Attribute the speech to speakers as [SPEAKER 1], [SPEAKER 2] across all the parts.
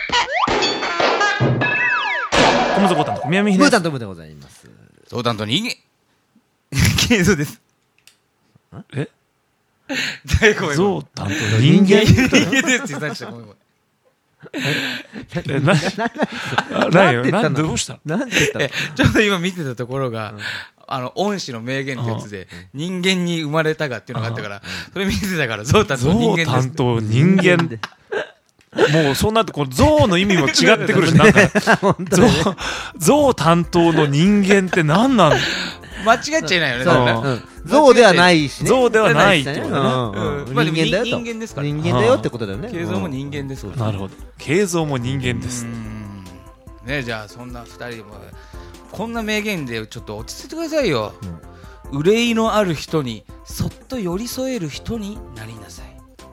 [SPEAKER 1] 小室コタンと宮見秀
[SPEAKER 2] ムータントムでございます。
[SPEAKER 3] ゾウタンと人間ケイゾウです。
[SPEAKER 1] え
[SPEAKER 3] ごめん
[SPEAKER 1] ゾウタンと人間
[SPEAKER 3] 人間ですって言ったごめん
[SPEAKER 1] 何よなんでどうしたの
[SPEAKER 2] なんて言ったの
[SPEAKER 3] ちょうど今見てたところが、恩師の名言ってやつで、人間に生まれたがっていうのがあったから、それ見てたから、ゾウタンと人間です。
[SPEAKER 1] ゾウタンと人間で。もうそうなってこうゾウの意味も違ってくるし、なんかゾウ担当の人間って何なん
[SPEAKER 3] 間違っちゃいないよね。
[SPEAKER 2] ゾウではないしね。
[SPEAKER 1] ゾウではないってことね。
[SPEAKER 2] 人間だよと。
[SPEAKER 3] 人間ですから。
[SPEAKER 2] 人間だよってことだよね。
[SPEAKER 3] ケイゾウも人間です。
[SPEAKER 1] なるほど。ケイゾウも人間です。
[SPEAKER 3] ね、じゃあそんな2人もこんな名言でちょっと落ち着いてくださいよ。憂いのある人にそっと寄り添える人になりなさい。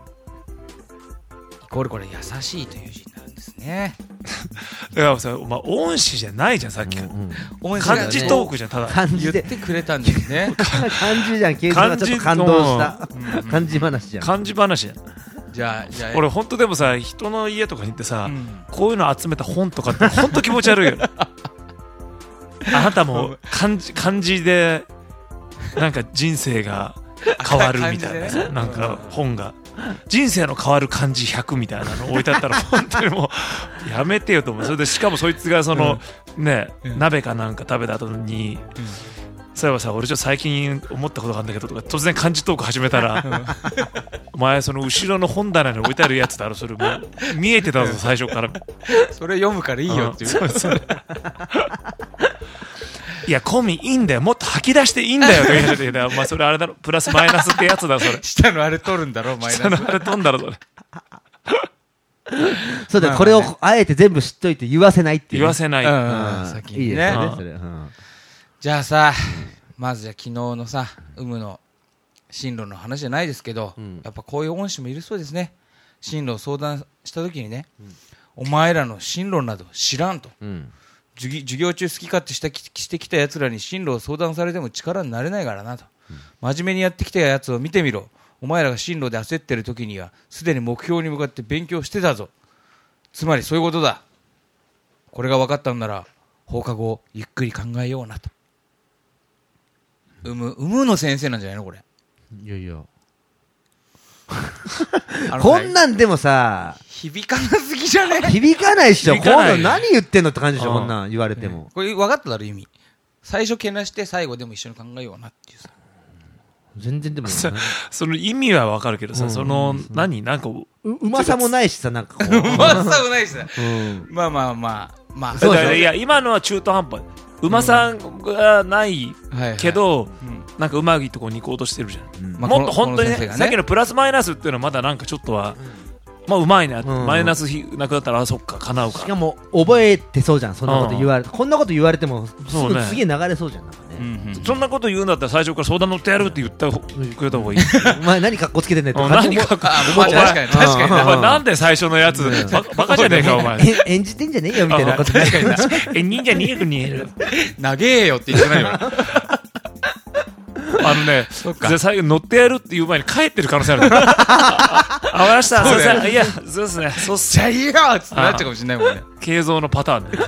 [SPEAKER 3] イコールこれ優しいという字になるんですね。
[SPEAKER 1] だからさ、恩師じゃないじゃんさっきから。漢字トークじゃんただ。
[SPEAKER 3] 言ってくれたんですね。
[SPEAKER 2] 漢字じゃん。ケイゾウがちょっと感動した。漢字話じゃん。
[SPEAKER 1] 漢字話じゃん。
[SPEAKER 3] じゃあ
[SPEAKER 1] 俺本当でもさ人の家とかに行ってさ、こういうの集めた本とかって本当気持ち悪いよ。あなたも漢字でなんか人生が変わるみたいなさ、なんか本が人生の変わる漢字100みたいなの置いてあったら本当にもうやめてよと思う。それでしかもそいつがそのね鍋かなんか食べた後にそういえばさ俺ちょっと最近思ったことがあるんだけどとか突然漢字トーク始めたらお前その後ろの本棚に置いてあるやつだろそれもう見えてたぞ最初から
[SPEAKER 3] それ読むからいいよっていう。
[SPEAKER 1] いやコミいいんだよもっと吐き出していいんだよと言ってた。まあそれあれだろプラスマイナスってやつだそれ。
[SPEAKER 3] 下のあれ取るんだろマイナス。
[SPEAKER 1] 下のあれ取んだろそれ。
[SPEAKER 2] そうだよこれをあえて全部知っといて言わせないっていう。
[SPEAKER 1] 言わせない。
[SPEAKER 3] 先にね。
[SPEAKER 2] いいですよねそれ。
[SPEAKER 3] じゃあさまずじゃあ昨日のさ有無の進路の話じゃないですけど、やっぱこういう恩師もいるそうですね。進路を相談した時にね、お前らの進路など知らんと。授業中好き勝手してきたやつらに進路を相談されても力になれないからなと、真面目にやってきたやつを見てみろ。お前らが進路で焦ってる時にはすでに目標に向かって勉強してたぞ。つまりそういうことだ。これが分かったんなら放課後ゆっくり考えようなと。むの先生なんじゃないのこれ。
[SPEAKER 2] いやいやこんなんでもさ
[SPEAKER 3] 響かなすぎじゃね。
[SPEAKER 2] 響かないっしょ。こんなん何言ってんのって感じでしょ。こんなん言われても
[SPEAKER 3] これ分かっただろ意味。最初けなして最後でも一緒に考えようなっていうさ。
[SPEAKER 2] 全然でも
[SPEAKER 1] その意味は分かるけどさ、その何なんか
[SPEAKER 2] うまさもないしさなんか
[SPEAKER 3] うまさもないしさ、まあまあまあまあ
[SPEAKER 1] そうだね。いや今のは中途半端。うまさがないけどなんかうまいとこに行こうとしてるじゃん。もっと本当にねさっきのプラスマイナスっていうのはまだなんかちょっとはまあうまいね。マイナスなくなったらそっか叶うか。
[SPEAKER 2] しかも覚えてそうじゃん。そんなこと言われてこんなこと言われてもすぐ次流れそうじゃん。
[SPEAKER 1] そんなこと言うんだったら最初から相談乗ってやるって言ってくれた方がいい。
[SPEAKER 2] お前何かっこつけてんねんって
[SPEAKER 1] 何かっこ
[SPEAKER 3] 確かにお
[SPEAKER 1] 前なんで最初のやつバカじゃねえかお前。
[SPEAKER 2] 演じてんじゃねえよみたいなこと。
[SPEAKER 3] 確かにな。
[SPEAKER 1] 忍者によく見える。
[SPEAKER 3] 長えよって言ってないよ。
[SPEAKER 1] 最後乗ってやるっていう前に帰ってる可能性ある。あわらした。そうですね。いやそうですね。そうっす。
[SPEAKER 3] じゃあいいよってなっちゃうかもしれないもんね。
[SPEAKER 1] 形像のパターンで。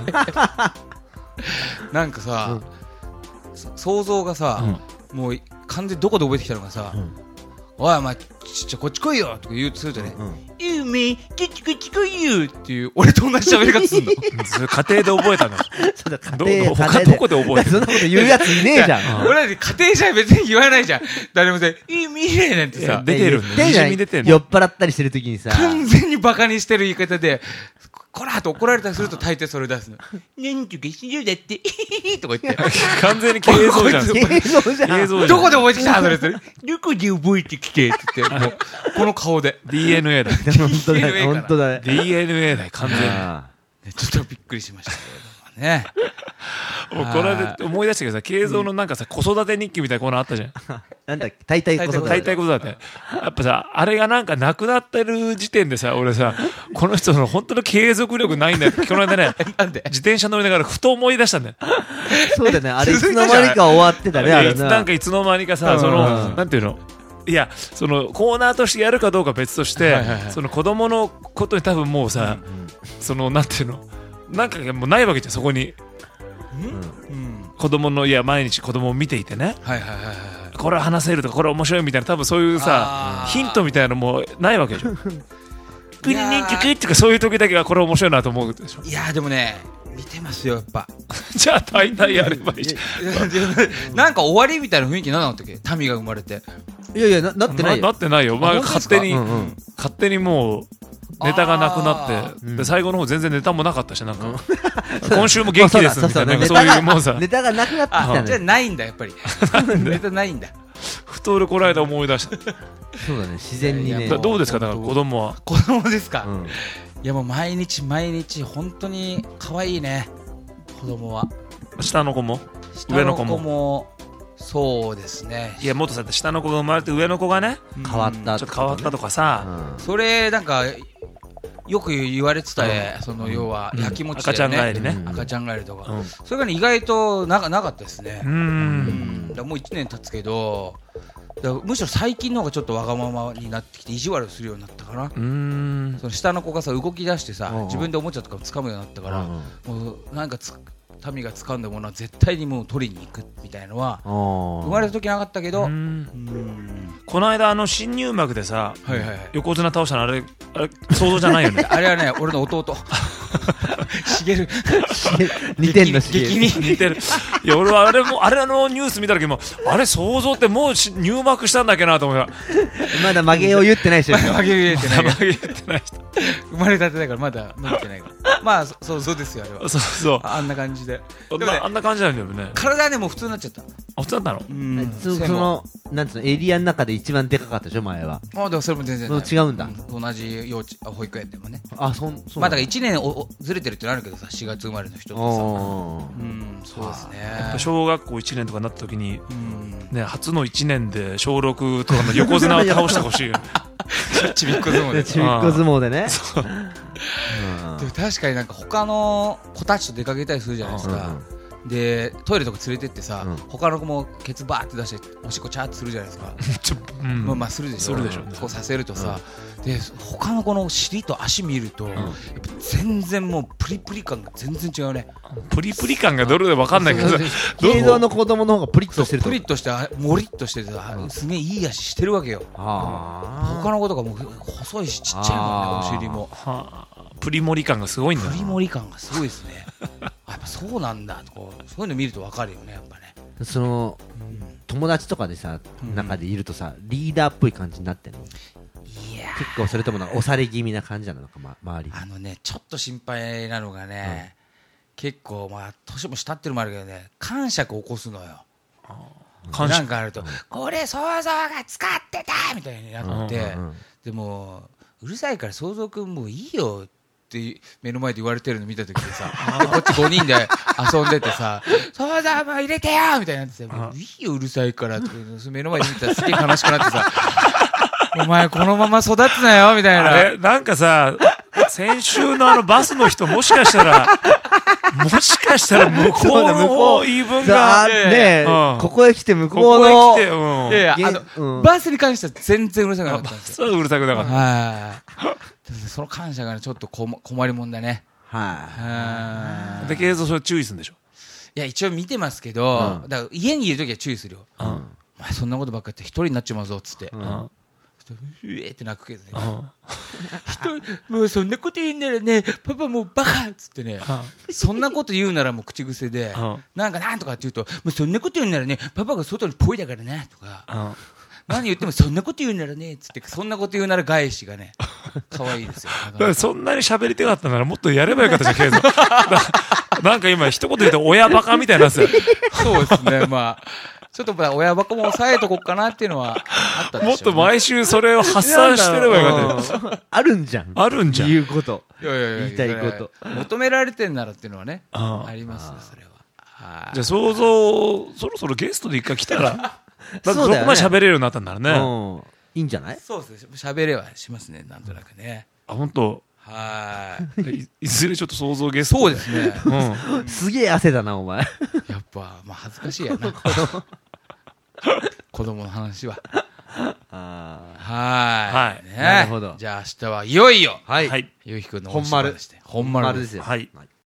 [SPEAKER 3] なんかさ想像がさもう完全にどこで覚えてきたのがさ、おいお前こっち来いよとか言うとするとね、うめこっち来いよっていう俺と同じ喋り方すんの。
[SPEAKER 1] それ家庭で覚えたの。
[SPEAKER 2] そうだ家庭
[SPEAKER 1] 他どこで覚えたの。
[SPEAKER 2] そんなこと言うやついねえじゃん。
[SPEAKER 3] 俺らで家庭じゃ別に言わないじゃん。誰もさ見えなんてさ
[SPEAKER 1] 出てるんだ。
[SPEAKER 2] 酔っ払ったりしてる時にさ
[SPEAKER 3] 完全にバカにしてる言い方でこらーと怒られたりすると大抵それ出すの。なんとかしようだってとか言って
[SPEAKER 1] 完全に形像じゃん。
[SPEAKER 2] 形像じゃん。
[SPEAKER 3] どこで覚えてきたそれどこで覚えてきてって言ってもうこの顔で
[SPEAKER 1] DNA だ。
[SPEAKER 2] 本当だね。
[SPEAKER 1] DNA だよ完全に。
[SPEAKER 3] ちょっとびっくりしましたけれどもね。
[SPEAKER 1] もうこれで思い出したけどさ形像のなんかさ子育て日記みたいなコーナーあったじゃん。
[SPEAKER 2] なんだっけ大体子育て
[SPEAKER 1] やっぱさあれがなんかなくなってる時点でさ俺さこの人の本当の継続力ないんだよってこの間ね自転車乗りながらふと思い出したんだよ。
[SPEAKER 2] そうだねあれいつの間にか終わってたね。あれ
[SPEAKER 1] なんかいつの間にかさそのなんていうのいやそのコーナーとしてやるかどうか別として、
[SPEAKER 3] はいはいはい、
[SPEAKER 1] その子供のことに多分もうさ、そのなんていうのなんかもうないわけじゃんそこに、子供のいや毎日子供を見ていてね、
[SPEAKER 3] はいはいはいはい、
[SPEAKER 1] これは話せるとかこれ面白いみたいな多分そういうさヒントみたいなのもないわけでしょクリニンキュキっていうかそういう時だけはこれ面白いなと思うでしょ。
[SPEAKER 3] いやでもね見てますよやっぱ
[SPEAKER 1] じゃあ大体やればいいじ
[SPEAKER 3] ゃんなんか終わりみたいな雰囲気なかったっけ民が生まれて。
[SPEAKER 2] いやいや なってないよ。
[SPEAKER 1] なってないよ、まあ、勝手にもうネタがなくなって、で最後の方全然ネタもなかったしなんか、今週も元気ですみたいなそういうもうさ
[SPEAKER 2] ネタがなくなってきたね。
[SPEAKER 3] じゃあないんだやっぱりネタないんだ。
[SPEAKER 1] ふと俺この間思い出した
[SPEAKER 2] そうだね自然にね。
[SPEAKER 1] どうですかだから子供は。
[SPEAKER 3] 子供ですか、いやもう毎日本当に可愛いね子供は。
[SPEAKER 1] 下の子も
[SPEAKER 3] 上の子もそうですね。
[SPEAKER 1] いやもっとさ下の子が生まれて上の子がね
[SPEAKER 2] 変わった
[SPEAKER 1] ちょっと変わったとかさ、
[SPEAKER 3] それなんかよく言われてたその要は焼きもちだよね、
[SPEAKER 1] 赤ちゃん帰りね、
[SPEAKER 3] 赤ちゃん帰りとか、それが意外となかったですね。だもう1年経つけどむしろ最近の方がちょっとわがままになってきて意地悪するようになったかな。その下の子がさ動き出してさ自分でおもちゃとかも掴むようになったから、もうなんか民が掴んだものは絶対にもう取りに行くみたいのは生まれた時なかったけど、
[SPEAKER 1] この間新入幕でさ、横綱倒したのあれ想像じゃないよね
[SPEAKER 3] あれはね俺の弟しげる
[SPEAKER 2] 似てんのしげる
[SPEAKER 1] 激似てる。いや俺はあれのニュース見た時もあれ想像ってもう入幕したんだっけなと思った。
[SPEAKER 2] まだ曲げを言ってない人ですよ。
[SPEAKER 3] 曲げ言ってない
[SPEAKER 1] 人
[SPEAKER 3] 生まれたてだからまだ言ってないからまあそうですよあれは。
[SPEAKER 1] そう
[SPEAKER 3] あんな感じで
[SPEAKER 1] あんな感じなんだよね。
[SPEAKER 3] 体はねもう普通になっちゃった。
[SPEAKER 1] 普通だったの。
[SPEAKER 2] そのなんつうのエリアの中で一番でかかったでしょ前は。
[SPEAKER 3] でもそれも全然
[SPEAKER 2] 違うんだ。
[SPEAKER 3] 同じ保育園でもね。
[SPEAKER 2] そう
[SPEAKER 3] まあだから1年ずれてるってのあるけどさ4月生まれの人とさそうですね。
[SPEAKER 1] やっぱ小学校1年とかになった時にね初の1年で小6とかの横綱を倒してほしいよ
[SPEAKER 3] ちびっこ相撲で
[SPEAKER 2] ちびっこ相撲でね。
[SPEAKER 3] でも確かになんか他の子たちと出かけたりするじゃないですか。でトイレとか連れてってさ、他の子もケツバーって出しておしっこチャーってするじゃないですかまあするでしょ。そうさせるとさ、で他の子の尻と足見ると、やっぱ全然もうプリプリ感が全然違うね。
[SPEAKER 1] プリプリ感がどれで分かんないけど
[SPEAKER 2] 映像の子供の方がプリッとしてると。
[SPEAKER 3] プリッとしてモリッとしててさ、すげえいい足してるわけよ。他の子とかも細いしちっちゃいもんねお尻も。
[SPEAKER 1] プリモリ感がすごいんだよ。
[SPEAKER 3] プリモリ感がすごいですねやっぱそうなんだとかそういうの見ると分かるよねやっぱね。
[SPEAKER 2] その友達とかでさ中でいるとさリーダーっぽい感じになってんの。いや結構それとも押され気味な感じなのか周り。
[SPEAKER 3] ちょっと心配なのがね、結構まあ年も下ってるのもあるけどね感触を起こすのよ。なんかあるとこれ想像が使ってたみたいになって、でもうるさいから想像くんもういいよって目の前で言われてるの見た時でさでこっち5人で遊んでてさ想像も入れてよみたいになってさもういいようるさいからって目の前で見たらすげえ悲しくなってさお前このまま育つなよみたいな。
[SPEAKER 1] あれなんかさ先週のバスの人もしかしたら向こうの言い分が
[SPEAKER 2] ねここへ来て向こうの
[SPEAKER 3] いやバスに関しては全然うるさくなかったんですよ。
[SPEAKER 1] うるさくなかった。
[SPEAKER 3] その感謝がねちょっと困りもんだね。
[SPEAKER 1] で継続それ注意するんでしょ。
[SPEAKER 3] いや一応見てますけど、だから家にいるときは注意するよ。お前そんなことばっかり言って一人になっちまうぞっつって。って泣くけどねもうそんなこと言うならねパパもうバカっつってねそんなこと言うならもう口癖でなんとかって言うともうそんなこと言うならねパパが外にポイだからねとか何言ってもそんなこと言うならねっつってそんなこと言うなら返しがね可愛いですよ。
[SPEAKER 1] だからそんなに喋りたかったならもっとやればよかったじゃんケイゾなんか今一言言うと親バカみたいなやつ。
[SPEAKER 3] そうですねまあちょっと親バカも抑えとこっかなっていうのはあったでしょうね。
[SPEAKER 1] もっと毎週それを発散してればよかったよ。
[SPEAKER 2] あるんじゃん言うこと言いたいこと
[SPEAKER 3] 求められてんならっていうのはねありますねそれは。
[SPEAKER 1] じゃあ想像そろそろゲストで一回来たらだってそこまで喋れるようになったんだらね。
[SPEAKER 2] いいんじゃない。
[SPEAKER 3] そうですね喋れはしますねなんとなくね。
[SPEAKER 1] 本当。いずれちょっと想像ゲスト。
[SPEAKER 3] そうですね
[SPEAKER 2] すげえ汗だなお前。
[SPEAKER 3] やっぱまあ恥ずかしいやな子供の話は。 はい。
[SPEAKER 2] なるほど。
[SPEAKER 3] じゃあ明日はいよいよ、
[SPEAKER 2] はい。
[SPEAKER 1] はい。
[SPEAKER 3] ゆうひくんの
[SPEAKER 2] 本丸
[SPEAKER 3] 本丸ですよ。
[SPEAKER 2] はい。